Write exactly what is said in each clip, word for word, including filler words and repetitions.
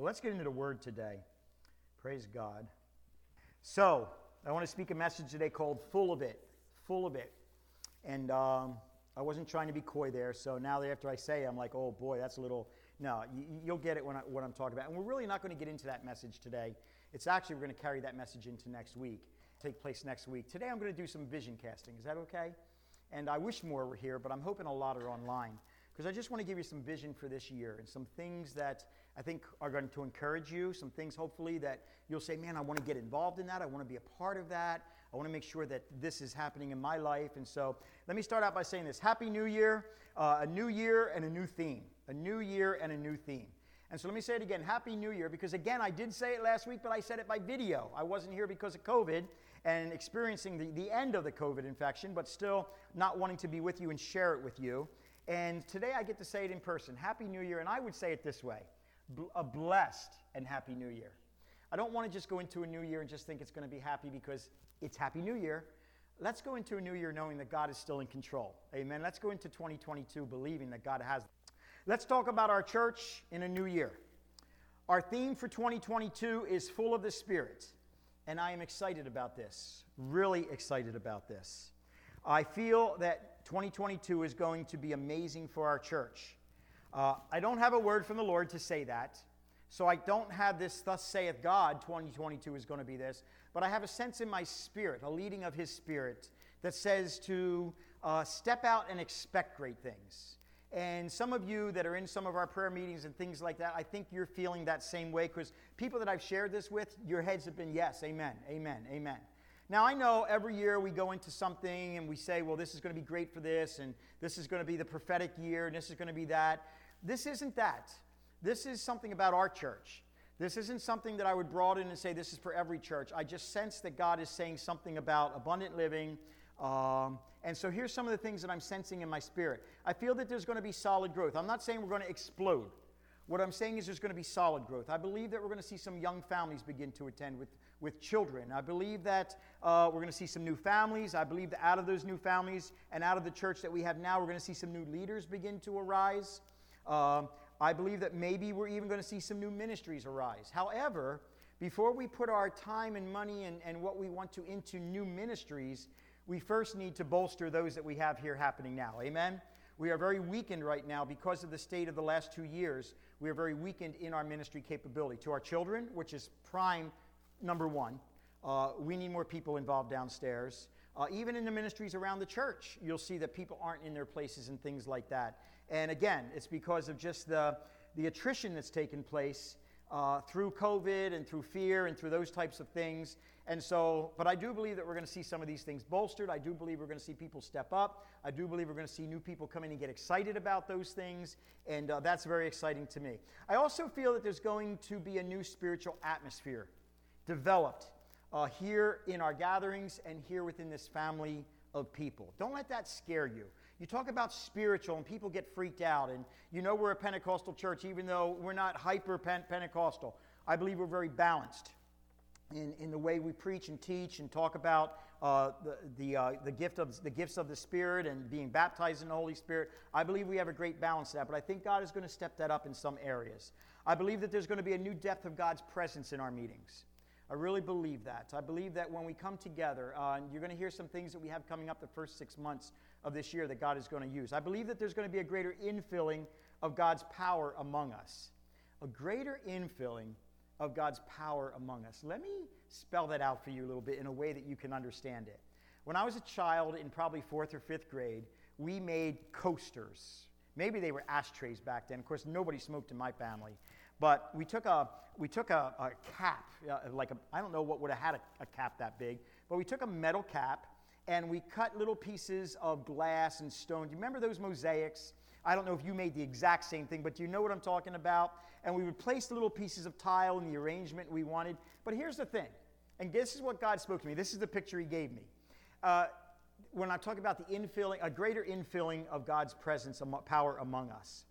Well, let's get into the Word today. Praise God. So, I want to speak a message today called Full of It. Full of It. And um, I wasn't trying to be coy there, so now that after I say it, I'm like, oh boy, that's a little... No, you, you'll get it when I, what I'm talking about. And we're really not going to get into that message today. It's actually, we're going to carry that message into next week. Take place next week. Today I'm going to do some vision casting. Is that okay? And I wish more were here, but I'm hoping a lot are online. Because I just want to give you some vision for this year and some things that I think are going to encourage you, some things hopefully that you'll say, man, I want to get involved in that. I want to be a part of that. I want to make sure that this is happening in my life. And so let me start out by saying this. Happy New Year, uh, a new year and a new theme. A new year and a new theme. And so let me say it again, Happy New Year, because again, I did say it last week, but I said it by video. I wasn't here because of COVID and experiencing the, the end of the COVID infection, but still not wanting to be with you and share it with you. And today I get to say it in person. Happy New Year, and I would say it this way, a blessed and Happy New Year. I don't want to just go into a new year and just think it's going to be happy because it's Happy New Year. Let's go into a new year knowing that God is still in control. Amen. Let's go into twenty twenty-two believing that God has. Let's talk about our church in a new year. Our theme for twenty twenty-two is Full of the Spirit, and I am excited about this, really excited about this. I feel that twenty twenty-two is going to be amazing for our church. Uh, I don't have a word from the Lord to say that, so I don't have this, thus saith God, twenty twenty-two is going to be this, but I have a sense in my spirit, a leading of His Spirit, that says to uh, step out and expect great things. And some of you that are in some of our prayer meetings and things like that, I think you're feeling that same way, because people that I've shared this with, your heads have been, yes, amen, amen, amen. Now, I know every year we go into something and we say, well, this is going to be great for this, and this is going to be the prophetic year, and this is going to be that. This isn't that. This is something about our church. This isn't something that I would broaden and say this is for every church. I just sense that God is saying something about abundant living. Um, and so here's some of the things that I'm sensing in my spirit. I feel that there's going to be solid growth. I'm not saying we're going to explode. What I'm saying is there's going to be solid growth. I believe that we're going to see some young families begin to attend with, with children. I believe that uh, we're going to see some new families. I believe that out of those new families and out of the church that we have now, we're going to see some new leaders begin to arise. Um, I believe that maybe we're even going to see some new ministries arise. However, before we put our time and money and, and what we want to into new ministries, we first need to bolster those that we have here happening now. Amen? We are very weakened right now because of the state of the last two years. We are very weakened in our ministry capability. To our children, which is prime number one, uh, we need more people involved downstairs. Uh, even in the ministries around the church, you'll see that people aren't in their places and things like that. And again, it's because of just the, the attrition that's taken place uh, through COVID and through fear and through those types of things. And so, but I do believe that we're going to see some of these things bolstered. I do believe we're going to see people step up. I do believe we're going to see new people come in and get excited about those things. And uh, that's very exciting to me. I also feel that there's going to be a new spiritual atmosphere developed uh, here in our gatherings and here within this family of people. Don't let that scare you. You talk about spiritual and people get freaked out. And you know we're a Pentecostal church, even though we're not hyper-Pentecostal. I believe we're very balanced in, in the way we preach and teach and talk about uh, the the, uh, the gift of the gifts of the Spirit and being baptized in the Holy Spirit. I believe we have a great balance to that, but I think God is going to step that up in some areas. I believe that there's going to be a new depth of God's presence in our meetings. I really believe that. I believe that when we come together, uh, and you're going to hear some things that we have coming up the first six months of this year that God is going to use. I believe that there's going to be a greater infilling of God's power among us. A greater infilling of God's power among us. Let me spell that out for you a little bit in a way that you can understand it. When I was a child in probably fourth or fifth grade, we made coasters. Maybe they were ashtrays back then. Of course, nobody smoked in my family. But we took a we took a, a cap, uh, like a, I don't know what would have had a, a cap that big, but we took a metal cap and we cut little pieces of glass and stone. Do you remember those mosaics? I don't know if you made the exact same thing, but do you know what I'm talking about? And we would place little pieces of tile in the arrangement we wanted. But here's the thing, and this is what God spoke to me. This is the picture He gave me. Uh, when I talk about the infilling, a greater infilling of God's presence, power among us.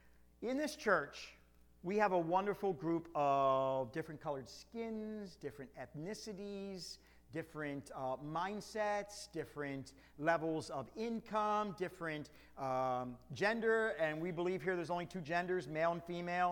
In this church, we have a wonderful group of different colored skins, different ethnicities, different uh, mindsets, different levels of income, different um, gender, and we believe here there's only two genders, male and female.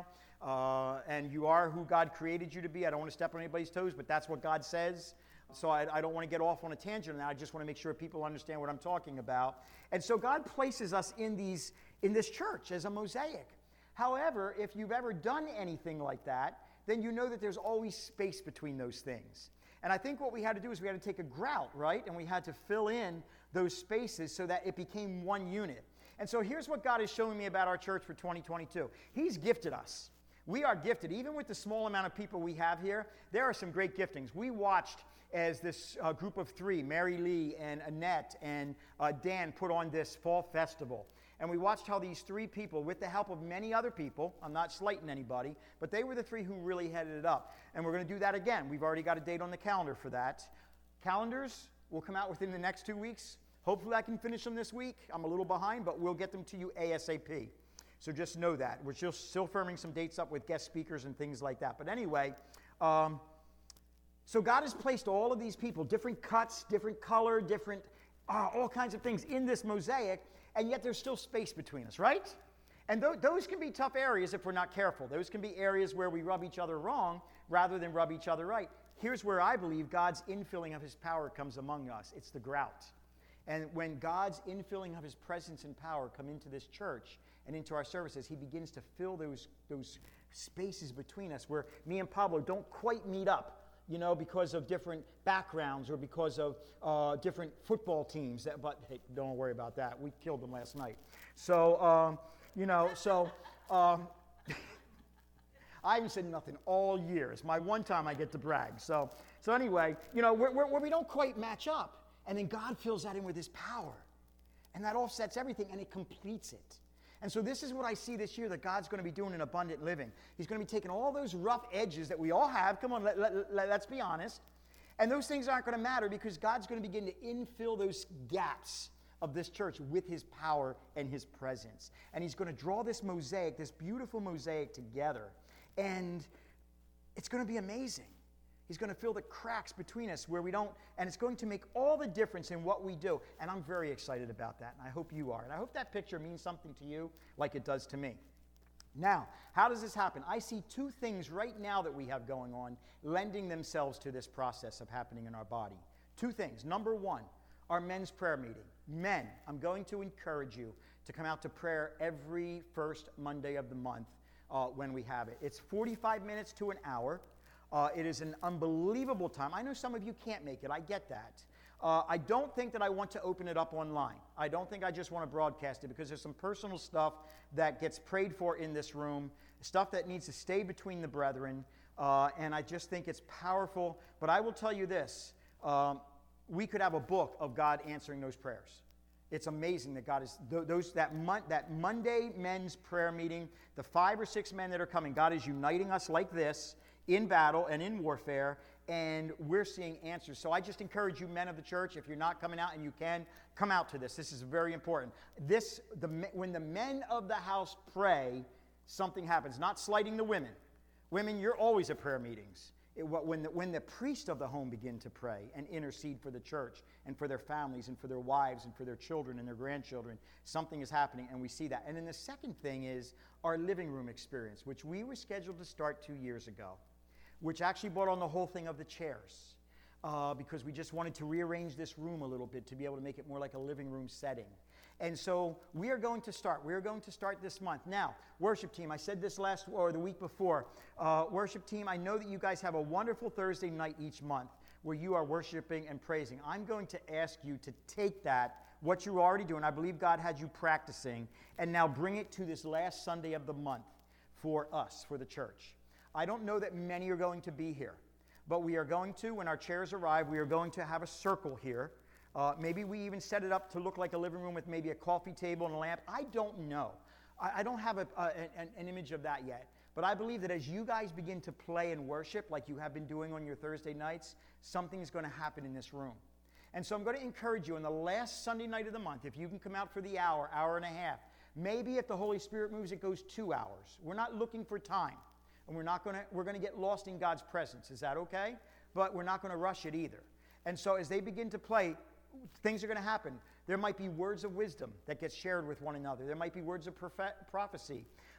Uh, and you are who God created you to be. I don't want to step on anybody's toes, but that's what God says. So I, I don't want to get off on a tangent on that. I just want to make sure people understand what I'm talking about. And so God places us in these in this church as a mosaic. However, if you've ever done anything like that, then you know that there's always space between those things. And I think what we had to do is we had to take a grout, right? And we had to fill in those spaces so that it became one unit. And so here's what God is showing me about our church for twenty twenty-two. He's gifted us. We are gifted. Even with the small amount of people we have here, there are some great giftings. We watched as this uh, group of three, Mary Lee and Annette and uh, Dan, put on this fall festival. And we watched how these three people, with the help of many other people, I'm not slighting anybody, but they were the three who really headed it up. And we're going to do that again. We've already got a date on the calendar for that. Calendars will come out within the next two weeks. Hopefully I can finish them this week. I'm a little behind, but we'll get them to you ASAP. So just know that. We're still, still firming some dates up with guest speakers and things like that. But anyway, um, so God has placed all of these people, different cuts, different color, different, uh, all kinds of things in this mosaic, and yet there's still space between us, right? And th- those can be tough areas if we're not careful. Those can be areas where we rub each other wrong rather than rub each other right. Here's where I believe God's infilling of his power comes among us. It's the grout. And when God's infilling of his presence and power come into this church and into our services, he begins to fill those, those spaces between us where me and Pablo don't quite meet up, you know, because of different backgrounds or because of uh, different football teams. That, but hey, don't worry about that. We killed them last night. So, um, you know, so um, I haven't said nothing all year. It's my one time I get to brag. So, so anyway, you know, where, where, where we don't quite match up. And then God fills that in with his power. And that offsets everything, and it completes it. And so this is what I see this year that God's going to be doing in abundant living. He's going to be taking all those rough edges that we all have. Come on, let, let, let, let's be honest. And those things aren't going to matter because God's going to begin to infill those gaps of this church with his power and his presence. And he's going to draw this mosaic, this beautiful mosaic together. And it's going to be amazing. He's going to fill the cracks between us where we don't, and it's going to make all the difference in what we do. And I'm very excited about that, and I hope you are. And I hope that picture means something to you like it does to me. Now, how does this happen? I see two things right now that we have going on lending themselves to this process of happening in our body. Two things. Number one, our men's prayer meeting. Men, I'm going to encourage you to come out to prayer every first Monday of the month uh, when we have it. It's forty-five minutes to an hour. Uh, it is an unbelievable time. I know some of you can't make it. I get that. Uh, I don't think that I want to open it up online. I don't think I just want to broadcast it because there's some personal stuff that gets prayed for in this room, stuff that needs to stay between the brethren, uh, and I just think it's powerful. But I will tell you this. Um, we could have a book of God answering those prayers. It's amazing that God is, th- those that, mon- that Monday men's prayer meeting, the five or six men that are coming, God is uniting us like this, in battle and in warfare, and we're seeing answers. So I just encourage you, men of the church, if you're not coming out and you can, come out to this. This is very important. This, the, when the men of the house pray, something happens. Not slighting the women. Women, you're always at prayer meetings. It, when, the, when the priest of the home begin to pray and intercede for the church and for their families and for their wives and for their children and their grandchildren, something is happening, and we see that. And then the second thing is our living room experience, which we were scheduled to start two years ago, which actually brought on the whole thing of the chairs uh, because we just wanted to rearrange this room a little bit to be able to make it more like a living room setting. And so we are going to start. We are going to start this month. Now, worship team, I said this last or the week before. Uh, worship team, I know that you guys have a wonderful Thursday night each month where you are worshiping and praising. I'm going to ask you to take that, what you're already doing, I believe God had you practicing, and now bring it to this last Sunday of the month for us, for the church. I don't know that many are going to be here, but we are going to, when our chairs arrive, we are going to have a circle here. Uh, maybe we even set it up to look like a living room with maybe a coffee table and a lamp. I don't know. I, I don't have a, a, an, an image of that yet. But I believe that as you guys begin to play and worship like you have been doing on your Thursday nights, something is going to happen in this room. And so I'm going to encourage you on the last Sunday night of the month, if you can come out for the hour, hour and a half, maybe if the Holy Spirit moves, it goes two hours. We're not looking for time. And we're not going to, we're going to get lost in God's presence. Is that okay? But we're not going to rush it either. And so as they begin to play, things are going to happen. There might be words of wisdom that get shared with one another. There might be words of prophet- prophecy.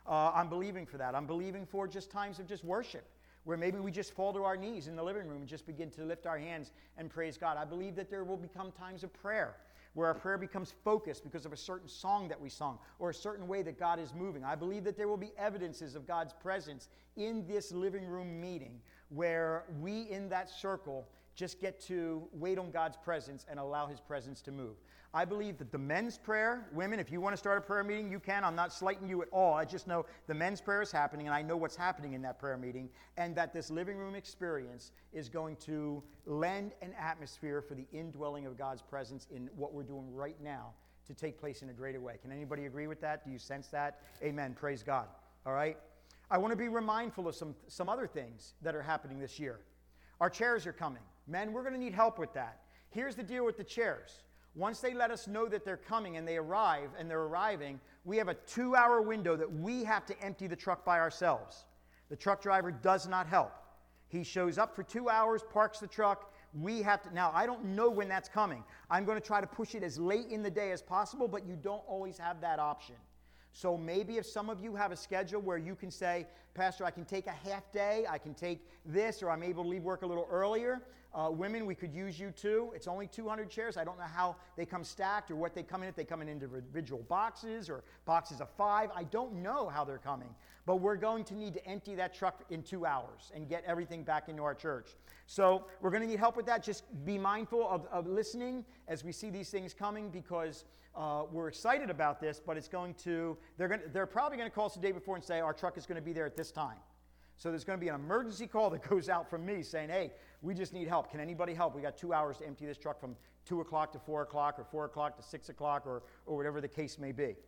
Uh, I'm believing for that. I'm believing for just times of just worship, where maybe we just fall to our knees in the living room and just begin to lift our hands and praise God. I believe that there will become times of prayer, where our prayer becomes focused because of a certain song that we sung or a certain way that God is moving. I believe that there will be evidences of God's presence in this living room meeting, where we in that circle just get to wait on God's presence and allow his presence to move. I believe that the men's prayer, women, if you want to start a prayer meeting, you can. I'm not slighting you at all. I just know the men's prayer is happening, and I know what's happening in that prayer meeting, and that this living room experience is going to lend an atmosphere for the indwelling of God's presence in what we're doing right now to take place in a greater way. Can anybody agree with that? Do you sense that? Amen. Praise God. All right? I want to be mindful of some, some other things that are happening this year. Our chairs are coming. Men, we're going to need help with that. Here's the deal with the chairs. Once they let us know that they're coming and they arrive and they're arriving, we have a two-hour window that we have to empty the truck by ourselves. The truck driver does not help. He shows up for two hours, parks the truck. We have to, now I don't know when that's coming. I'm going to try to push it as late in the day as possible, but you don't always have that option. So maybe if some of you have a schedule where you can say, Pastor, I can take a half day, I can take this, or I'm able to leave work a little earlier. Uh, women, we could use you too. It's only two hundred chairs. I don't know how they come stacked or what they come in, if they come in individual boxes or boxes of five. I don't know how they're coming. But we're going to need to empty that truck in two hours and get everything back into our church. So we're going to need help with that. Just be mindful of, of listening as we see these things coming, because uh, we're excited about this, but it's going to, they're, going to, they're probably going to call us the day before and say, our truck is going to be there at this time. So there's going to be an emergency call that goes out from me saying, hey, we just need help. Can anybody help? We got two hours to empty this truck from two o'clock to four o'clock or four o'clock to six o'clock or, or whatever the case may be.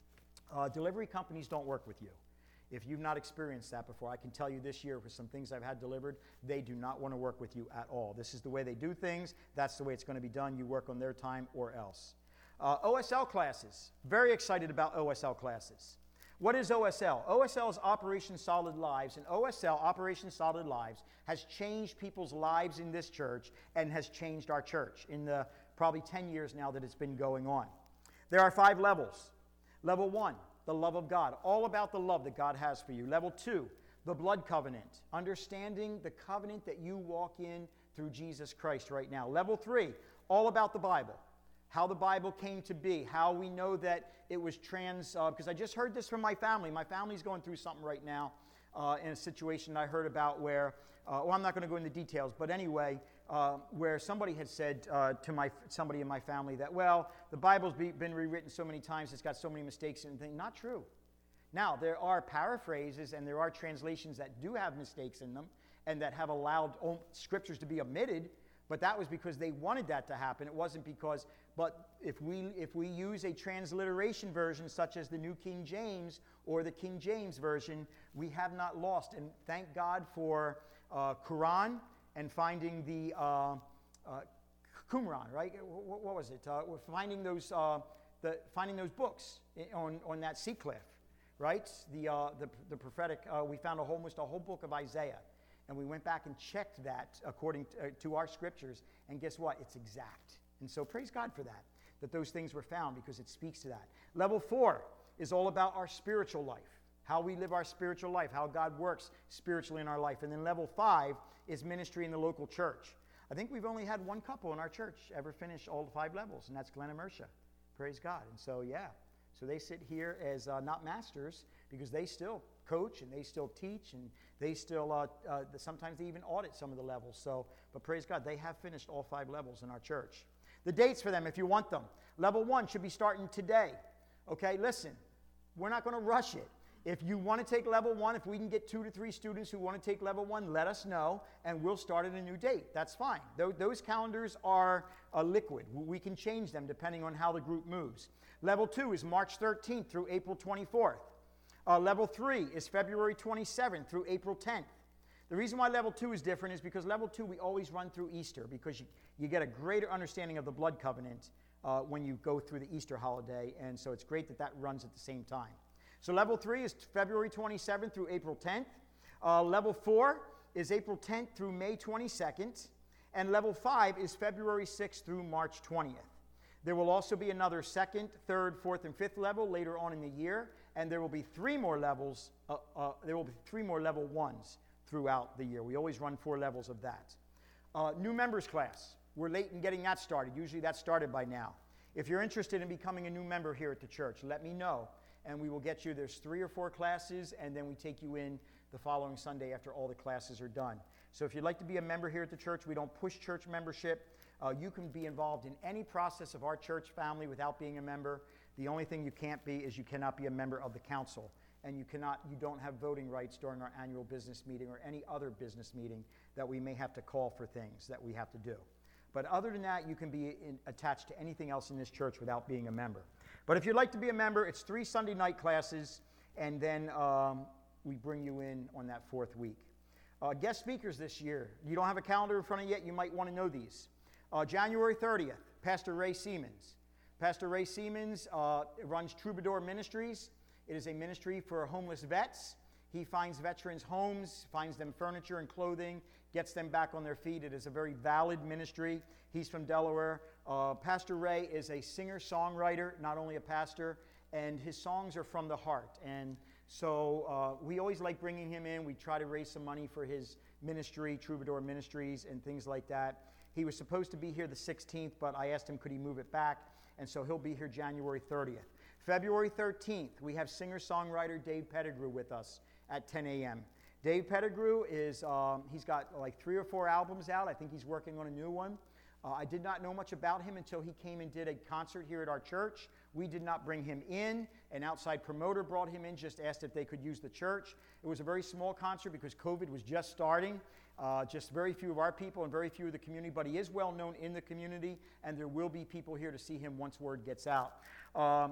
Uh, delivery companies don't work with you. If you've not experienced that before, I can tell you this year with some things I've had delivered, they do not want to work with you at all. This is the way they do things. That's the way it's going to be done. You work on their time or else. Uh, O S L classes. Very excited about O S L classes. What is O S L? O S L is Operation Solid Lives, and O S L, Operation Solid Lives, has changed people's lives in this church and has changed our church in the probably ten years now that it's been going on. There are five levels. Level one, the love of God, all about the love that God has for you. Level two, the blood covenant, understanding the covenant that you walk in through Jesus Christ right now. Level three, all about the Bible. How the Bible came to be, how we know that it was trans, uh, because I just heard this from my family. My family's going through something right now uh, in a situation I heard about where, uh, well, I'm not going to go into details, but anyway, uh, where somebody had said uh, to my somebody in my family that, well, the Bible's be, been rewritten so many times, it's got so many mistakes and things. Not true. Now, there are paraphrases and there are translations that do have mistakes in them and that have allowed scriptures to be omitted, but that was because they wanted that to happen. It wasn't because, but if we if we use a transliteration version such as the New King James or the King James Version, we have not lost. And thank God for uh, Quran and finding the uh, uh, Qumran, right? What, what was it? Uh, we're finding those uh, the finding those books on on that sea cliff, right? The uh, the the prophetic. Uh, we found a whole, almost a whole book of Isaiah. And we went back and checked that according to, uh, to our scriptures, and guess what? It's exact. And so praise God for that, that those things were found, because it speaks to that. Level four is all about our spiritual life, how we live our spiritual life, how God works spiritually in our life. And then level five is ministry in the local church. I think we've only had one couple in our church ever finish all five levels, and that's Glenn and Mersha. Praise God. And so, yeah, so they sit here as uh, not masters, because they still coach and they still teach and they still uh, uh, sometimes they even audit some of the levels. So, but praise God, they have finished all five levels in our church. The dates for them, if you want them, level one should be starting today. Okay, listen, we're not going to rush it. If you want to take level one, if we can get two to three students who want to take level one, let us know and we'll start at a new date. That's fine. Those, those calendars are uh, liquid. We can change them depending on how the group moves. Level two is March thirteenth through April twenty-fourth. Uh, level three is February twenty-seventh through April tenth. The reason why level two is different is because level two we always run through Easter, because you, you get a greater understanding of the blood covenant uh, when you go through the Easter holiday, and so it's great that that runs at the same time. So level three is February twenty-seventh through April tenth. Uh, level four is April tenth through May twenty-second, and level five is February sixth through March twentieth. There will also be another second, third, fourth, and fifth level later on in the year, and there will be three more levels. Uh, uh, there will be three more level ones throughout the year. We always run four levels of that. Uh, new members class. We're late in getting that started. Usually that's started by now. If you're interested in becoming a new member here at the church, let me know, and we will get you. There's three or four classes, and then we take you in the following Sunday after all the classes are done. So if you'd like to be a member here at the church, we don't push church membership. Uh, you can be involved in any process of our church family without being a member. The only thing you can't be is you cannot be a member of the council, and you cannot, you don't have voting rights during our annual business meeting or any other business meeting that we may have to call for things that we have to do. But other than that, you can be in, attached to anything else in this church without being a member. But if you'd like to be a member, it's three Sunday night classes, and then um, we bring you in on that fourth week. Uh, guest speakers this year. You don't have a calendar in front of you yet, you might want to know these. Uh, January thirtieth, Pastor Ray Siemens. Pastor Ray Siemens uh, runs Troubadour Ministries. It is a ministry for homeless vets. He finds veterans homes, finds them furniture and clothing, gets them back on their feet. It is a very valid ministry. He's from Delaware. Uh, Pastor Ray is a singer-songwriter, not only a pastor, and his songs are from the heart. And so uh, we always like bringing him in. We try to raise some money for his ministry, Troubadour Ministries, and things like that. He was supposed to be here the sixteenth, but I asked him could he move it back, and so he'll be here January thirtieth. February thirteenth, we have singer-songwriter Dave Pettigrew with us at ten a.m. Dave Pettigrew is, um, he's got like three or four albums out. I think he's working on a new one. Uh, I did not know much about him until he came and did a concert here at our church. We did not bring him in. An outside promoter brought him in, just asked if they could use the church. It was a very small concert because COVID was just starting. Uh, just very few of our people and very few of the community, but he is well known in the community, and there will be people here to see him once word gets out. Um,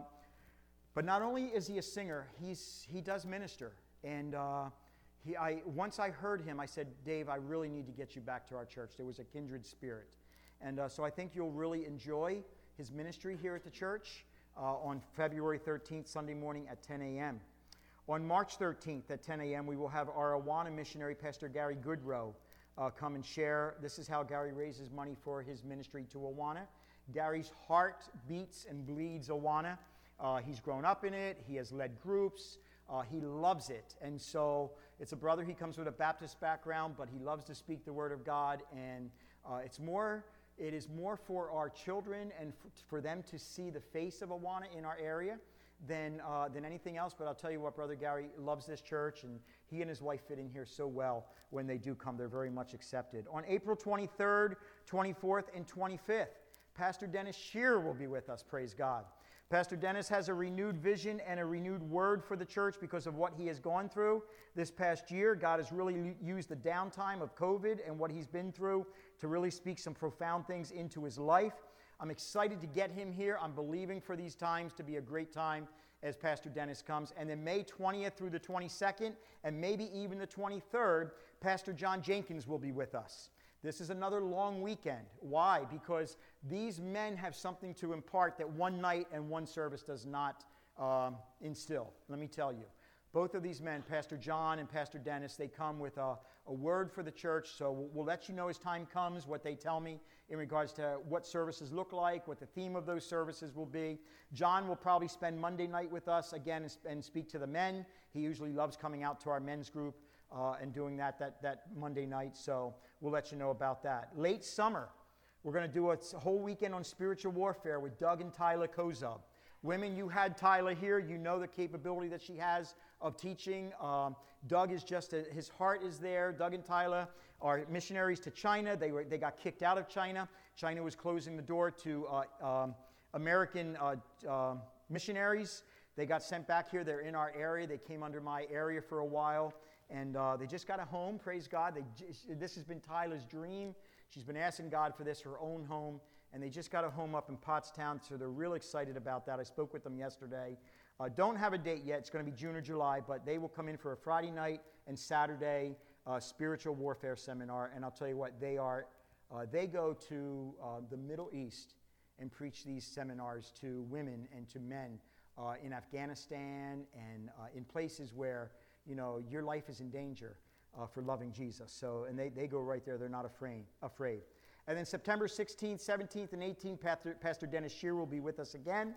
but not only is he a singer, he's, he does minister. And uh, he, I, once I heard him, I said, Dave, I really need to get you back to our church. There was a kindred spirit. And uh, so I think you'll really enjoy his ministry here at the church uh, on February thirteenth, Sunday morning at ten a.m. On March thirteenth at ten a.m., we will have our Awana missionary, Pastor Gary Goodrow, uh, come and share. This is how Gary raises money for his ministry to Awana. Gary's heart beats and bleeds Awana. Uh, he's grown up in it. He has led groups. Uh, he loves it. And so it's a brother. He comes with a Baptist background, but he loves to speak the word of God. And uh, it's more, it is more for our children and f- for them to see the face of Awana in our area than, uh, than anything else. But I'll tell you what, Brother Gary loves this church, and he and his wife fit in here so well when they do come. They're very much accepted. On April twenty-third, twenty-fourth, and twenty-fifth, Pastor Dennis Shearer will be with us, praise God. Pastor Dennis has a renewed vision and a renewed word for the church because of what he has gone through this past year. God has really used the downtime of COVID and what he's been through to really speak some profound things into his life. I'm excited to get him here. I'm believing for these times to be a great time as Pastor Dennis comes. And then May twentieth through the twenty-second, and maybe even the twenty-third, Pastor John Jenkins will be with us. This is another long weekend. Why? Because these men have something to impart that one night and one service does not um, instill. Let me tell you. Both of these men, Pastor John and Pastor Dennis, they come with a, a word for the church. So we'll, we'll let you know as time comes what they tell me in regards to what services look like, what the theme of those services will be. John will probably spend Monday night with us again and, and speak to the men. He usually loves coming out to our men's group uh, and doing that, that that Monday night. So we'll let you know about that. Late summer, we're going to do a whole weekend on spiritual warfare with Doug and Tyler Kozub. Women, you had Tyler here. You know the capability that she has of teaching. Um, Doug is just, a, his heart is there. Doug and Tyler are missionaries to China. They were, they got kicked out of China. China was closing the door to uh, um, American uh, uh, missionaries. They got sent back here. They're in our area. They came under my area for a while. And uh, they just got a home, praise God. They, this has been Tyler's dream. She's been asking God for this, her own home. And they just got a home up in Pottstown, so they're real excited about that. I spoke with them yesterday. Uh, don't have a date yet. It's going to be June or July, but they will come in for a Friday night and Saturday uh, spiritual warfare seminar. And I'll tell you what, they are. Uh, they go to uh, the Middle East and preach these seminars to women and to men uh, in Afghanistan and uh, in places where, you know, your life is in danger uh, for loving Jesus. So, and they, they go right there. They're not afraid. afraid. And then September sixteenth, seventeenth, and eighteenth, Pastor, Pastor Dennis Shearer will be with us again.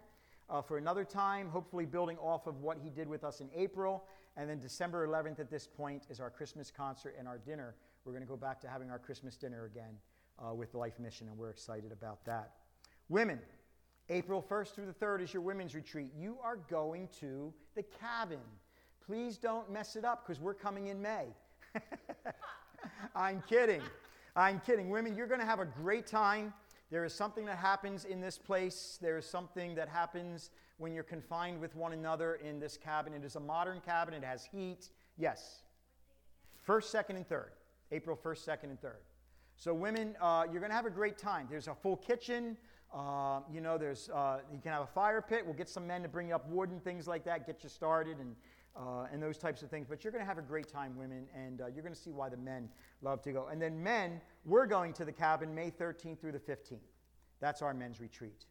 uh, for another time, hopefully building off of what he did with us in April. And then December eleventh at this point is our Christmas concert and our dinner. We're going to go back to having our Christmas dinner again uh, with the Life Mission, and we're excited about that. Women, April first through the third is your women's retreat. You are going to the cabin. Please don't mess it up because we're coming in May. I'm kidding. I'm kidding. Women, you're going to have a great time. There is something that happens in this place. There is something that happens when you're confined with one another in this cabin. It is a modern cabin. It has heat. Yes. First, second, and third. April first, second, and third. So women, uh, you're going to have a great time. There's a full kitchen. Uh, you know, there's uh, you can have a fire pit. We'll get some men to bring you up wood and things like that, get you started and uh, and those types of things. But you're going to have a great time, women, and uh, you're going to see why the men love to go. And then men, we're going to the cabin May thirteenth through the fifteenth. That's our men's retreat.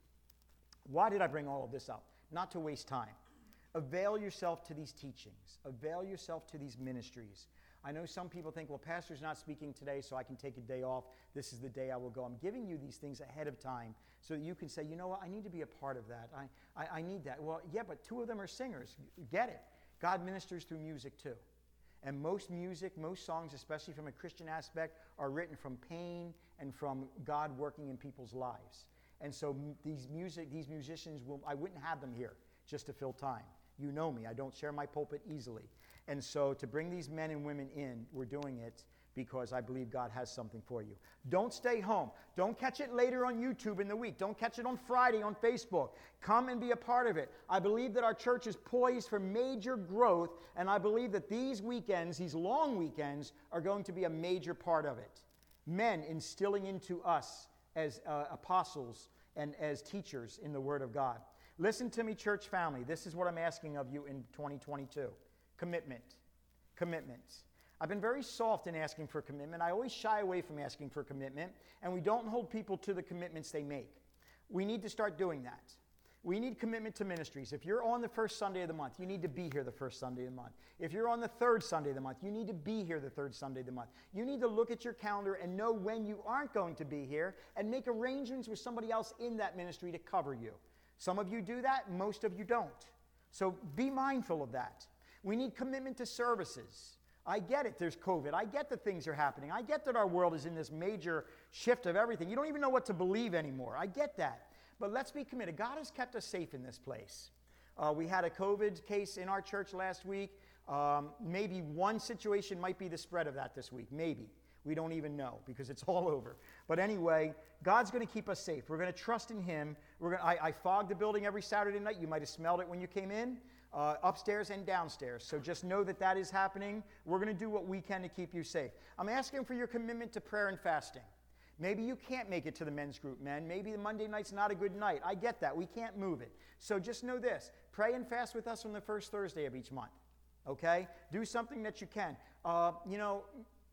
Why did I bring all of this up? Not to waste time. Avail yourself to these teachings. Avail yourself to these ministries. I know some people think, well, pastor's not speaking today, so I can take a day off. This is the day I will go. I'm giving you these things ahead of time so that you can say, you know what, I need to be a part of that. I, I, I need that. Well, yeah, but two of them are singers. Get it. God ministers through music too. And most music, most songs, especially from a Christian aspect, are written from pain and from God working in people's lives. And so m- these music, these musicians, will, I wouldn't have them here just to fill time. You know me. I don't share my pulpit easily. And so to bring these men and women in, we're doing it because I believe God has something for you. Don't stay home. Don't catch it later on YouTube in the week. Don't catch it on Friday on Facebook. Come and be a part of it. I believe that our church is poised for major growth, and I believe that these weekends, these long weekends, are going to be a major part of it. Men instilling into us as uh, apostles and as teachers in the Word of God. Listen to me, church family. This is what I'm asking of you in twenty twenty-two. Commitment. Commitment. I've been very soft in asking for commitment. I always shy away from asking for commitment, and we don't hold people to the commitments they make. We need to start doing that. We need commitment to ministries. If you're on the first Sunday of the month, you need to be here the first Sunday of the month. If you're on the third Sunday of the month, you need to be here the third Sunday of the month. You need to look at your calendar and know when you aren't going to be here and make arrangements with somebody else in that ministry to cover you. Some of you do that, most of you don't. So be mindful of that. We need commitment to services. I get it, there's COVID. I get that things are happening. I get that our world is in this major shift of everything. You don't even know what to believe anymore. I get that. But let's be committed. God has kept us safe in this place. Uh, we had a COVID case in our church last week. Um, maybe one situation might be the spread of that this week. Maybe. We don't even know because it's all over. But anyway, God's going to keep us safe. We're going to trust in Him. We're going to, I, I fog the building every Saturday night. You might have smelled it when you came in. Uh, upstairs and downstairs. So just know that that is happening. We're going to do what we can to keep you safe. I'm asking for your commitment to prayer and fasting. Maybe you can't make it to the men's group, men. Maybe the Monday night's not a good night. I get that. We can't move it. So just know this. Pray and fast with us on the first Thursday of each month. Okay? Do something that you can. Uh, you know,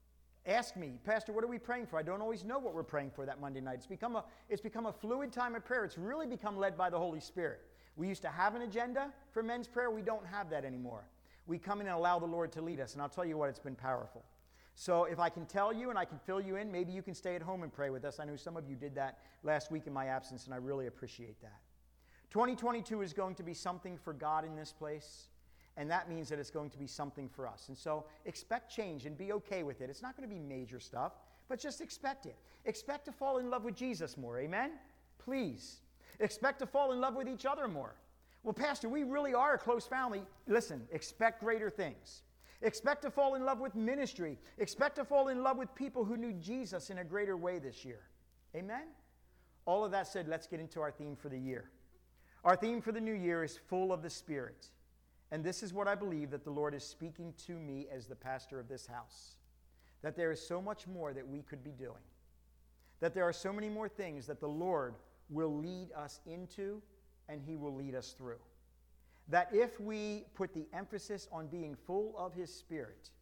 ask me, Pastor, what are we praying for? I don't always know what we're praying for that Monday night. It's become a, it's become a fluid time of prayer. It's really become led by the Holy Spirit. We used to have an agenda for men's prayer. We don't have that anymore. We come in and allow the Lord to lead us, and I'll tell you what, it's been powerful. So if I can tell you and I can fill you in, maybe you can stay at home and pray with us. I know some of you did that last week in my absence, and I really appreciate that. twenty twenty-two is going to be something for God in this place, and that means that it's going to be something for us. And so expect change and be okay with it. It's not going to be major stuff, but just expect it. Expect to fall in love with Jesus more, amen? Please. Expect to fall in love with each other more. Well, Pastor, we really are a close family. Listen, expect greater things. Expect to fall in love with ministry. Expect to fall in love with people who knew Jesus in a greater way this year. Amen? All of that said, let's get into our theme for the year. Our theme for the new year is full of the Spirit. And this is what I believe that the Lord is speaking to me as the pastor of this house. That there is so much more that we could be doing. That there are so many more things that the Lord will lead us into and He will lead us through. That if we put the emphasis on being full of His Spirit,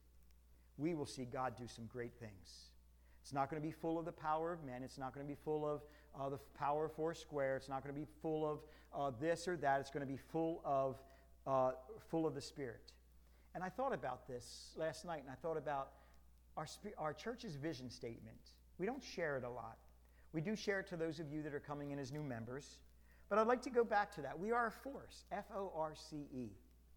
we will see God do some great things. It's not going to be full of the power of men. It's not going to be full of uh, the power of four square. It's not going to be full of uh, this or that. It's going to be full of, uh, full of the Spirit. And I thought about this last night, and I thought about our, our church's vision statement. We don't share it a lot. We do share it to those of you that are coming in as new members. But I'd like to go back to that. We are a force, F O R C E.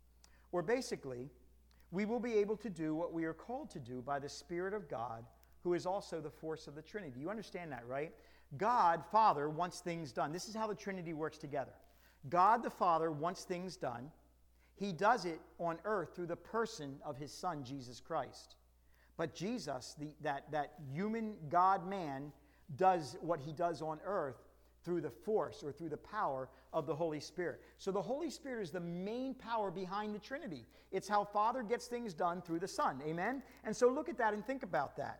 Or basically, we will be able to do what we are called to do by the Spirit of God, who is also the force of the Trinity. You understand that, right? God, Father, wants things done. This is how the Trinity works together. God, the Father, wants things done. He does it on earth through the person of his Son, Jesus Christ. But Jesus, the, that, that human God-man, does what he does on earth through the force or through the power of the Holy Spirit. So the Holy Spirit is the main power behind the Trinity. It's how Father gets things done through the Son. Amen? And so look at that and think about that.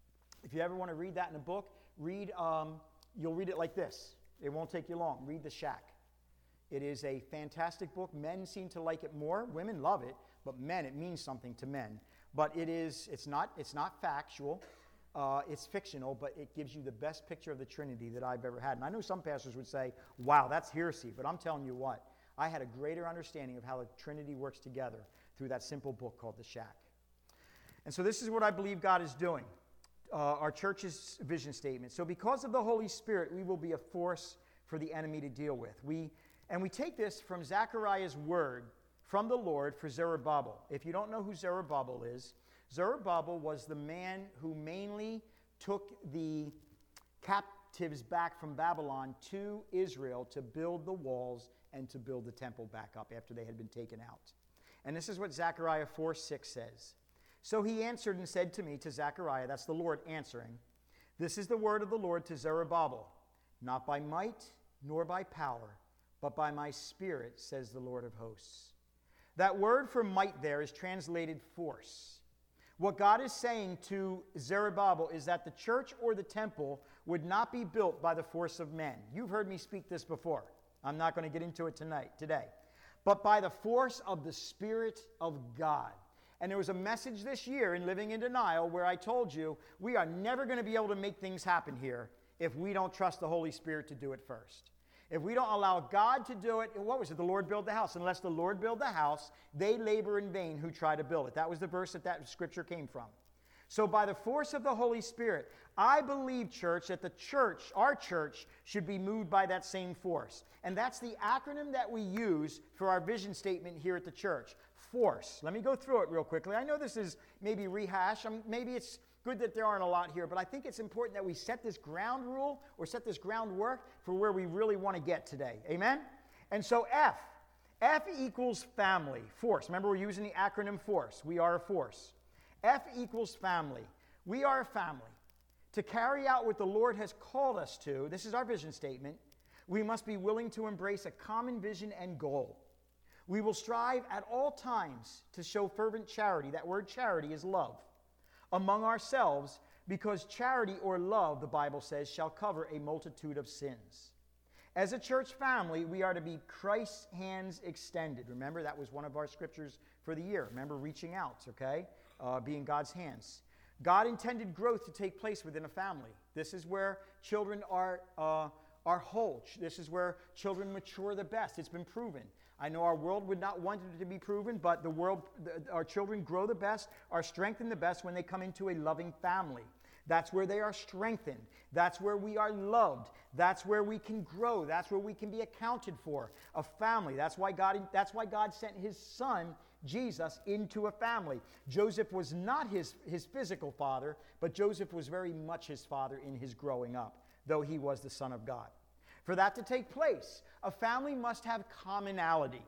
If you ever want to read that in a book, read, um, you'll read it like this. It won't take you long. Read The Shack. It is a fantastic book. Men seem to like it more. Women love it, but men, it means something to men. But it is, it's not, it's not factual. Uh, it's fictional, but it gives you the best picture of the Trinity that I've ever had. And I know some pastors would say, wow, that's heresy. But I'm telling you what, I had a greater understanding of how the Trinity works together through that simple book called The Shack. And so this is what I believe God is doing. Uh, our church's vision statement. So because of the Holy Spirit, we will be a force for the enemy to deal with. We And we take this from Zechariah's word from the Lord for Zerubbabel. If you don't know who Zerubbabel is, Zerubbabel was the man who mainly took the captives back from Babylon to Israel to build the walls and to build the temple back up after they had been taken out. And this is what Zechariah four six says. So he answered and said to me, to Zechariah, that's the Lord answering, this is the word of the Lord to Zerubbabel, not by might nor by power, but by my Spirit, says the Lord of hosts. That word for might there is translated force. What God is saying to Zerubbabel is that the church or the temple would not be built by the force of men. You've heard me speak this before. I'm not going to get into it tonight, today. But by the force of the Spirit of God. And there was a message this year in Living in Denial where I told you we are never going to be able to make things happen here if we don't trust the Holy Spirit to do it first. If we don't allow God to do it, what was it? The Lord build the house. Unless the Lord build the house, they labor in vain who try to build it. That was the verse that that scripture came from. So by the force of the Holy Spirit, I believe, church, that the church, our church, should be moved by that same force. And that's the acronym that we use for our vision statement here at the church. Force. Let me go through it real quickly. I know this is maybe rehash. Um, maybe it's good that there aren't a lot here, but I think it's important that we set this ground rule or set this groundwork for where we really want to get today. Amen? And so F. F equals family. Force. Remember, we're using the acronym FORCE. We are a force. F equals family. We are a family. To carry out what the Lord has called us to, this is our vision statement, we must be willing to embrace a common vision and goal. We will strive at all times to show fervent charity. That word charity is love. Among ourselves, because charity or love, the Bible says, shall cover a multitude of sins. As a church family, we are to be Christ's hands extended. Remember, that was one of our scriptures for the year. Remember, reaching out, okay? Uh, being God's hands. God intended growth to take place within a family. This is where children are, uh, are whole. This is where children mature the best. It's been proven. I know our world would not want it to be proven, but the world, our children grow the best, are strengthened the best when they come into a loving family. That's where they are strengthened. That's where we are loved. That's where we can grow. That's where we can be accounted for. A family. That's why God, that's why God sent his son, Jesus, into a family. Joseph was not his, his physical father, but Joseph was very much his father in his growing up, though he was the Son of God. For that to take place, a family must have commonality.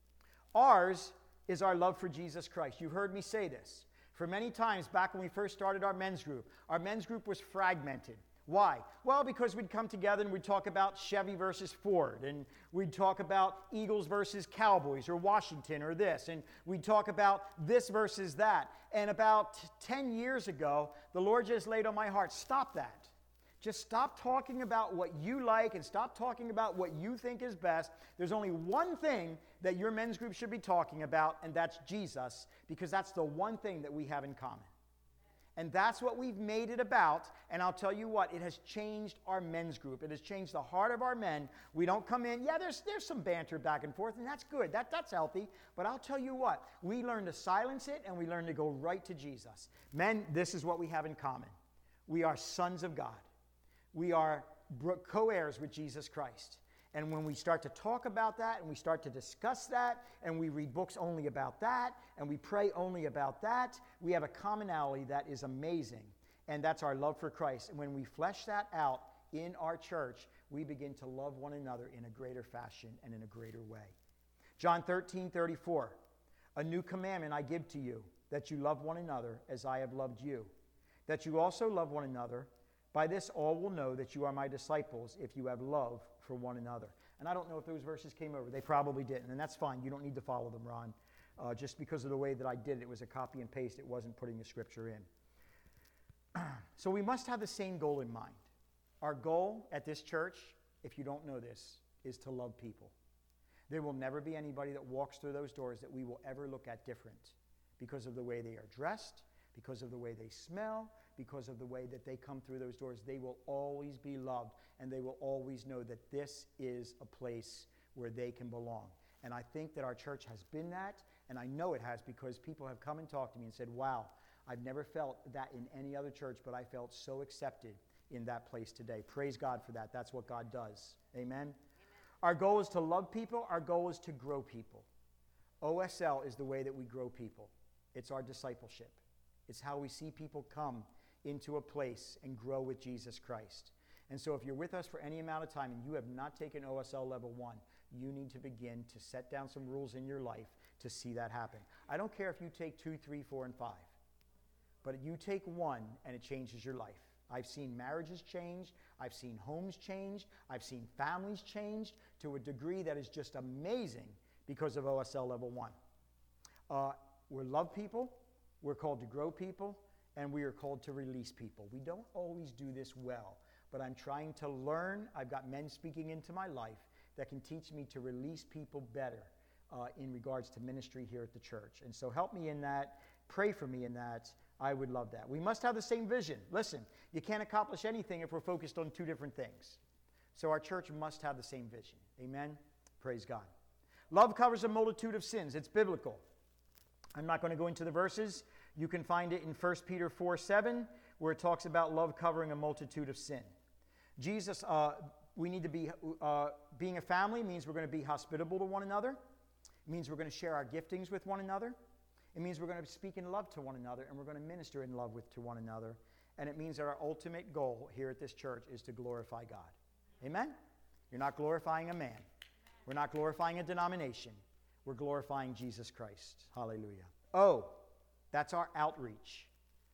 Ours is our love for Jesus Christ. You've heard me say this. For many times back when we first started our men's group, our men's group was fragmented. Why? Well, because we'd come together and we'd talk about Chevy versus Ford, and we'd talk about Eagles versus Cowboys, or Washington, or this, and we'd talk about this versus that. And about ten years ago, the Lord just laid on my heart, stop that. Just stop talking about what you like and stop talking about what you think is best. There's only one thing that your men's group should be talking about, and that's Jesus, because that's the one thing that we have in common. And that's what we've made it about, and I'll tell you what, it has changed our men's group. It has changed the heart of our men. We don't come in, yeah, there's there's some banter back and forth, and that's good. That, that's healthy. But I'll tell you what, we learn to silence it, and we learn to go right to Jesus. Men, this is what we have in common. We are sons of God. We are co-heirs with Jesus Christ. And when we start to talk about that and we start to discuss that and we read books only about that and we pray only about that, we have a commonality that is amazing. And that's our love for Christ. And when we flesh that out in our church, we begin to love one another in a greater fashion and in a greater way. John thirteen thirty-four, a new commandment I give to you, that you love one another as I have loved you, that you also love one another. By this all will know that you are my disciples, if you have love for one another. And I don't know if those verses came over. They probably didn't, and that's fine. You don't need to follow them, Ron. Uh, just because of the way that I did it, it was a copy and paste. It wasn't putting the scripture in. So we must have the same goal in mind. Our goal at this church, if you don't know this, is to love people. There will never be anybody that walks through those doors that we will ever look at different because of the way they are dressed, because of the way they smell, because of the way that they come through those doors. They will always be loved, and they will always know that this is a place where they can belong. And I think that our church has been that, and I know it has because people have come and talked to me and said, wow, I've never felt that in any other church, but I felt so accepted in that place today. Praise God for that. That's what God does. Amen? Amen. Our goal is to love people. Our goal is to grow people. O S L is the way that we grow people. It's our discipleship. It's how we see people come into a place and grow with Jesus Christ. And so if you're with us for any amount of time and you have not taken O S L Level one, you need to begin to set down some rules in your life to see that happen. I don't care if you take two, three, four, and five, but you take one and it changes your life. I've seen marriages change. I've seen homes change. I've seen families changed to a degree that is just amazing because of O S L Level one. Uh, we love people. We're called to grow people. And we are called to release people. We don't always do this well, but I'm trying to learn. I've got men speaking into my life that can teach me to release people better uh, in regards to ministry here at the church. And so help me in that. Pray for me in that. I would love that. We must have the same vision. Listen, you can't accomplish anything if we're focused on two different things. So our church must have the same vision. Amen? Praise God. Love covers a multitude of sins. It's biblical. I'm not going to go into the verses. You can find it in First Peter four seven, where it talks about love covering a multitude of sin. Jesus, uh, we need to be, uh, being a family means we're going to be hospitable to one another. It means we're going to share our giftings with one another. It means we're going to speak in love to one another, and we're going to minister in love with to one another. And it means that our ultimate goal here at this church is to glorify God. Amen? You're not glorifying a man. We're not glorifying a denomination. We're glorifying Jesus Christ. Hallelujah. Oh, that's our outreach.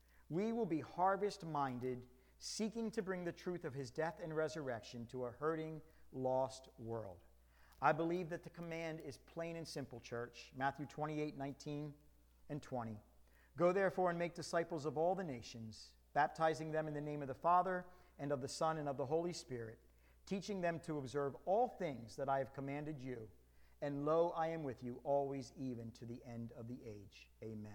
We will be harvest-minded, seeking to bring the truth of his death and resurrection to a hurting, lost world. I believe that the command is plain and simple, church. Matthew twenty-eight nineteen and twenty. Go therefore and make disciples of all the nations, baptizing them in the name of the Father and of the Son and of the Holy Spirit, teaching them to observe all things that I have commanded you. And lo, I am with you always, even to the end of the age. Amen.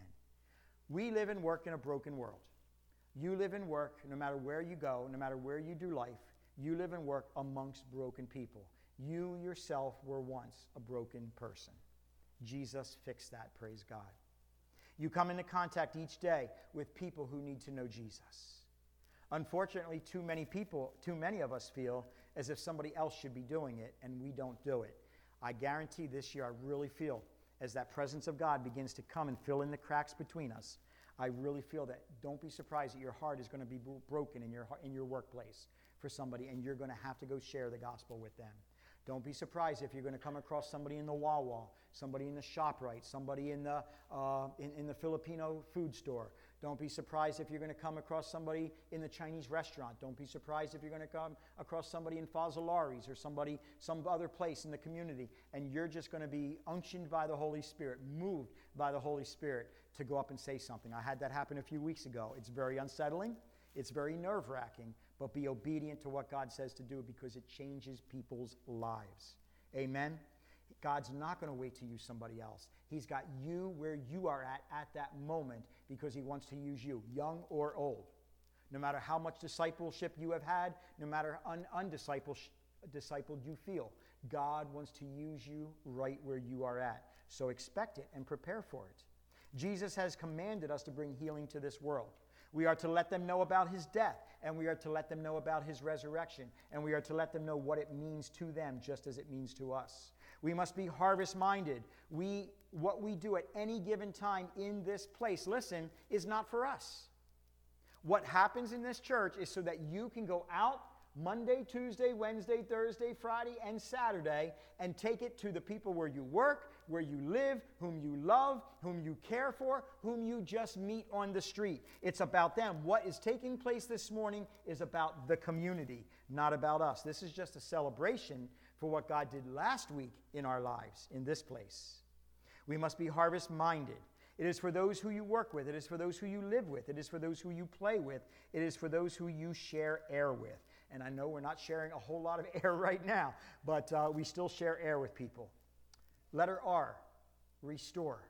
We live and work in a broken world. You live and work, no matter where you go, no matter where you do life, you live and work amongst broken people. You yourself were once a broken person. Jesus fixed that, praise God. You come into contact each day with people who need to know Jesus. Unfortunately, too many people, too many of us feel as if somebody else should be doing it, and we don't do it. I guarantee this year I really feel as that presence of God begins to come and fill in the cracks between us, I really feel that don't be surprised that your heart is going to be bro- broken in your, in your workplace for somebody, and you're going to have to go share the gospel with them. Don't be surprised if you're going to come across somebody in the Wawa, somebody in the ShopRite, somebody in the, uh, in, in the Filipino food store. Don't be surprised if you're going to come across somebody in the Chinese restaurant. Don't be surprised if you're going to come across somebody in Fazolaris or somebody, some other place in the community, and you're just going to be unctioned by the Holy Spirit, moved by the Holy Spirit to go up and say something. I had that happen a few weeks ago. It's very unsettling. It's very nerve-wracking, but be obedient to what God says to do because it changes people's lives. Amen? God's not going to wait to use somebody else. He's got you where you are at at that moment because he wants to use you, young or old. No matter how much discipleship you have had, no matter un- undiscipled discipled you feel, God wants to use you right where you are at. So expect it and prepare for it. Jesus has commanded us to bring healing to this world. We are to let them know about his death, and we are to let them know about his resurrection, and we are to let them know what it means to them just as it means to us. We must be harvest-minded. We, what we do at any given time in this place, listen, is not for us. What happens in this church is so that you can go out Monday, Tuesday, Wednesday, Thursday, Friday, and Saturday and take it to the people where you work, where you live, whom you love, whom you care for, whom you just meet on the street. It's about them. What is taking place this morning is about the community, not about us. This is just a celebration for what God did last week in our lives in this place. We must be harvest-minded. It is for those who you work with. It is for those who you live with. It is for those who you play with. It is for those who you share air with. And I know we're not sharing a whole lot of air right now, but uh, we still share air with people. Letter R, restore.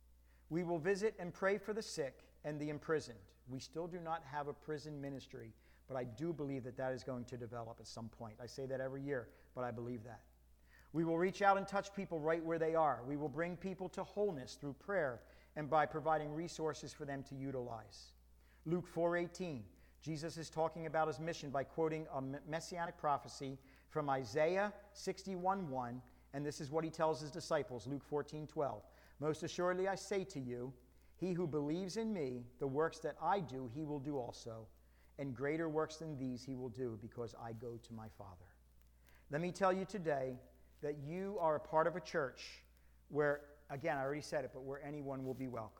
We will visit and pray for the sick and the imprisoned. We still do not have a prison ministry, but I do believe that that is going to develop at some point. I say that every year, but I believe that. We will reach out and touch people right where they are. We will bring people to wholeness through prayer and by providing resources for them to utilize. Luke four eighteen, Jesus is talking about his mission by quoting a messianic prophecy from Isaiah sixty-one one, and this is what he tells his disciples, Luke fourteen twelve. Most assuredly I say to you, he who believes in me, the works that I do, he will do also, and greater works than these he will do, because I go to my Father. Let me tell you today that you are a part of a church where, again, I already said it, but where anyone will be welcome.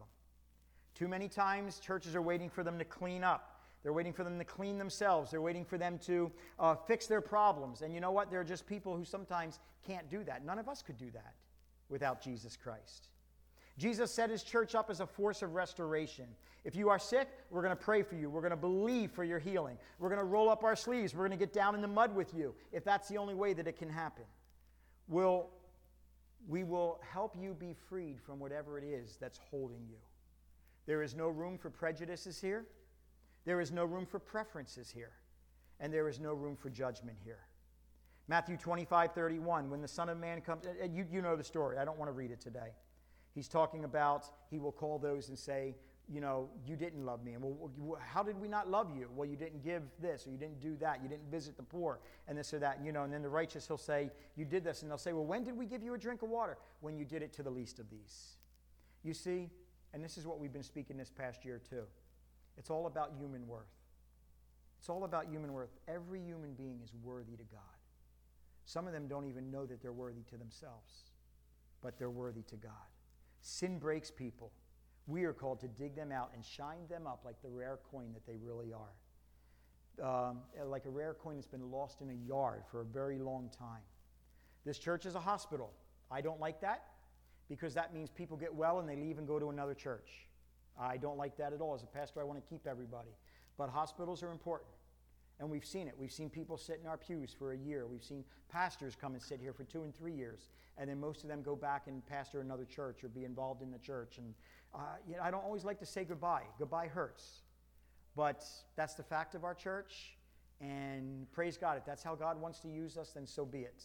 Too many times, churches are waiting for them to clean up. They're waiting for them to clean themselves. They're waiting for them to uh, fix their problems. And you know what? There are just people who sometimes can't do that. None of us could do that without Jesus Christ. Jesus set his church up as a force of restoration. If you are sick, we're going to pray for you. We're going to believe for your healing. We're going to roll up our sleeves. We're going to get down in the mud with you, if that's the only way that it can happen. We'll, we will help you be freed from whatever it is that's holding you. There is no room for prejudices here. There is no room for preferences here. And there is no room for judgment here. Matthew twenty-five thirty-one, when the Son of Man comes, and you, you know the story. I don't want to read it today. He's talking about, he will call those and say, you know, you didn't love me. And well, how did we not love you? Well, you didn't give this, or you didn't do that. You didn't visit the poor, and this or that. You know, and then the righteous, he'll say, you did this. And they'll say, well, when did we give you a drink of water? When you did it to the least of these. You see, and this is what we've been speaking this past year too. It's all about human worth. It's all about human worth. Every human being is worthy to God. Some of them don't even know that they're worthy to themselves, but they're worthy to God. Sin breaks people. We are called to dig them out and shine them up like the rare coin that they really are. Um, like a rare coin that's been lost in a yard for a very long time. This church is a hospital. I don't like that because that means people get well and they leave and go to another church. I don't like that at all. As a pastor, I want to keep everybody. But hospitals are important. And we've seen it. We've seen people sit in our pews for a year. We've seen pastors come and sit here for two and three years. And then most of them go back and pastor another church or be involved in the church. And uh, you know, I don't always like to say goodbye. Goodbye hurts. But that's the fact of our church. And praise God. If that's how God wants to use us, then so be it.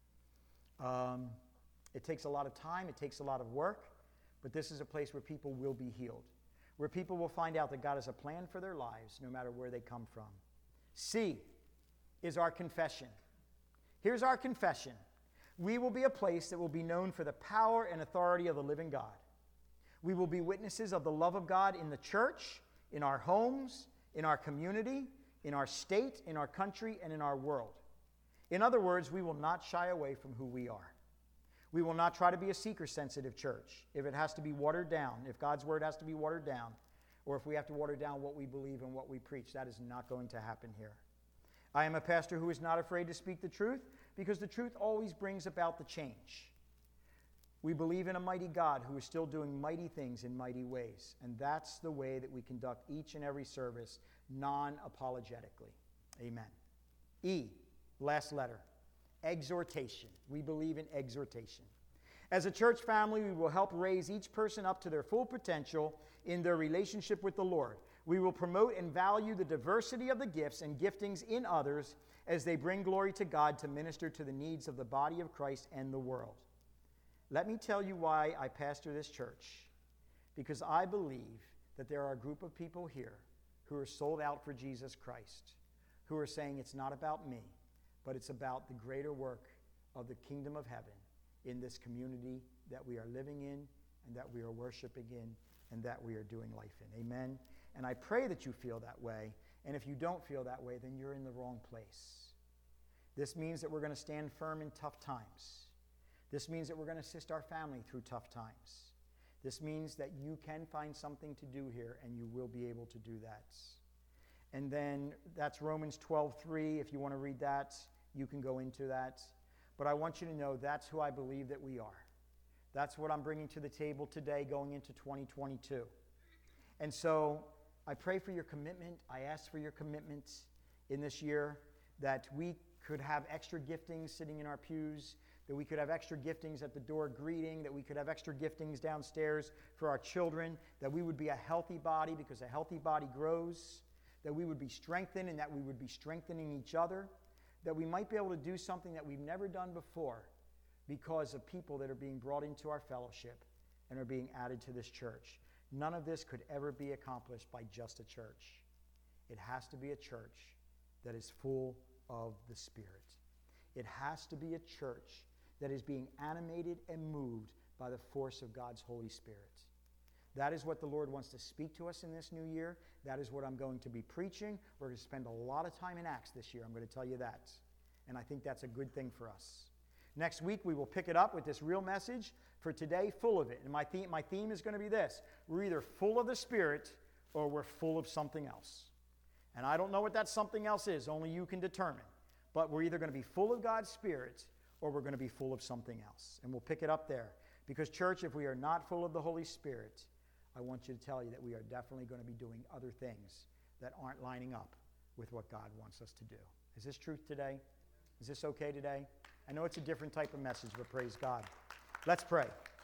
Um, it takes a lot of time. It takes a lot of work. But this is a place where people will be healed. Where people will find out that God has a plan for their lives no matter where they come from. C is our confession. Here's our confession. We will be a place that will be known for the power and authority of the living God. We will be witnesses of the love of God in the church, in our homes, in our community, in our state, in our country, and in our world. In other words, we will not shy away from who we are. We will not try to be a seeker-sensitive church. If it has to be watered down, if God's word has to be watered down, or if we have to water down what we believe and what we preach, that is not going to happen here. I am a pastor who is not afraid to speak the truth because the truth always brings about the change. We believe in a mighty God who is still doing mighty things in mighty ways, and that's the way that we conduct each and every service non-apologetically. Amen. E, last letter, exhortation. We believe in exhortation. As a church family, we will help raise each person up to their full potential in their relationship with the Lord. We will promote and value the diversity of the gifts and giftings in others as they bring glory to God to minister to the needs of the body of Christ and the world. Let me tell you why I pastor this church. Because I believe that there are a group of people here who are sold out for Jesus Christ, who are saying it's not about me, but it's about the greater work of the kingdom of heaven in this community that we are living in and that we are worshiping in and that we are doing life in. Amen? And I pray that you feel that way. And if you don't feel that way, then you're in the wrong place. This means that we're going to stand firm in tough times. This means that we're going to assist our family through tough times. This means that you can find something to do here, and you will be able to do that. And then that's Romans twelve three. If you want to read that, you can go into that. But I want you to know that's who I believe that we are. That's what I'm bringing to the table today going into twenty twenty-two. And so I pray for your commitment. I ask for your commitment in this year, that we could have extra giftings sitting in our pews, that we could have extra giftings at the door greeting, that we could have extra giftings downstairs for our children, that we would be a healthy body because a healthy body grows, that we would be strengthened and that we would be strengthening each other, that we might be able to do something that we've never done before because of people that are being brought into our fellowship and are being added to this church. None of this could ever be accomplished by just a church. It has to be a church that is full of the Spirit. It has to be a church that is being animated and moved by the force of God's Holy Spirit. That is what the Lord wants to speak to us in this new year. That is what I'm going to be preaching. We're going to spend a lot of time in Acts this year. I'm going to tell you that. And I think that's a good thing for us. Next week, we will pick it up with this real message for today, full of it. And my theme, my theme is going to be this. We're either full of the Spirit or we're full of something else. And I don't know what that something else is. Only you can determine. But we're either going to be full of God's Spirit or we're going to be full of something else. And we'll pick it up there. Because, church, if we are not full of the Holy Spirit, I want you to tell you that we are definitely going to be doing other things that aren't lining up with what God wants us to do. Is this truth today? Is this okay today? I know it's a different type of message, but praise God. Let's pray.